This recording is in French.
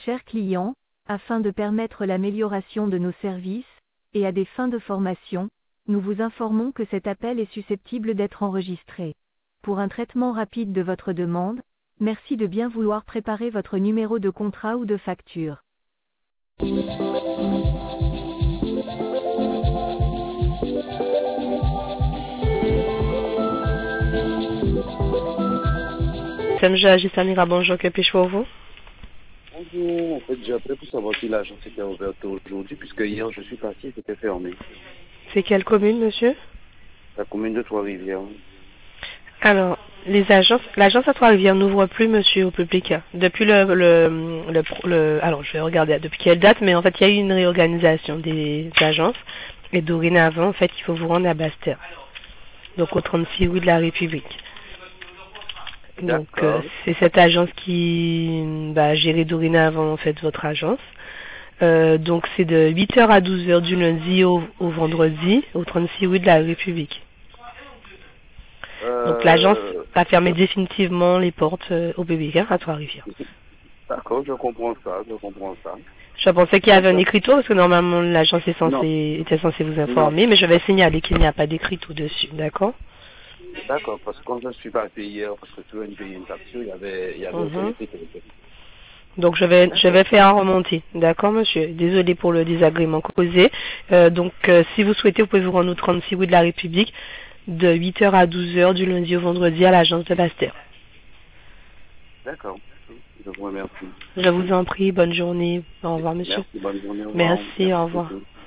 chers clients, afin de permettre l'amélioration de nos services, et à des fins de formation, nous vous informons que cet appel est susceptible d'être enregistré. Pour un traitement rapide de votre demande, merci de bien vouloir préparer votre numéro de contrat ou de facture. Samja Samira, bonjour, que puis-je pour vous? Bonjour, en fait j'ai appelé pour savoir si l'agence était ouverte aujourd'hui, puisque hier je suis parti et c'était fermé. C'est quelle commune, monsieur? La commune de Trois-Rivières. Alors, l'agence à Trois-Rivières n'ouvre plus, monsieur, au public. Depuis alors je vais regarder depuis quelle date, mais en fait il y a eu une réorganisation des agences, et dorénavant, en fait, il faut vous rendre à Basse-Terre, donc au 36 rue de la République. Donc c'est cette agence qui va gérer dorénavant en fait votre agence. Donc c'est de 8h à 12h du lundi au vendredi au 36 rue de la République. Donc l'agence va fermer définitivement les portes au public à Trois-Rivières. D'accord, je comprends ça. Je pensais qu'il y avait un écriteau parce que normalement l'agence était censée vous informer, mais je vais signaler qu'il n'y a pas d'écriteau dessus, d'accord? D'accord, parce que quand je suis parti hier, parce que tu veux payer une facture, il y avait aucun écriteau. Donc je vais faire remonter, d'accord monsieur? Désolé pour le désagrément causé. Donc si vous souhaitez, vous pouvez vous rendre au 36 rue de la République de 8h à 12h du lundi au vendredi à l'agence de Basse-Terre. D'accord, je vous remercie. Je vous en prie, bonne journée. Au revoir monsieur. Merci, bonne journée. Merci, au revoir.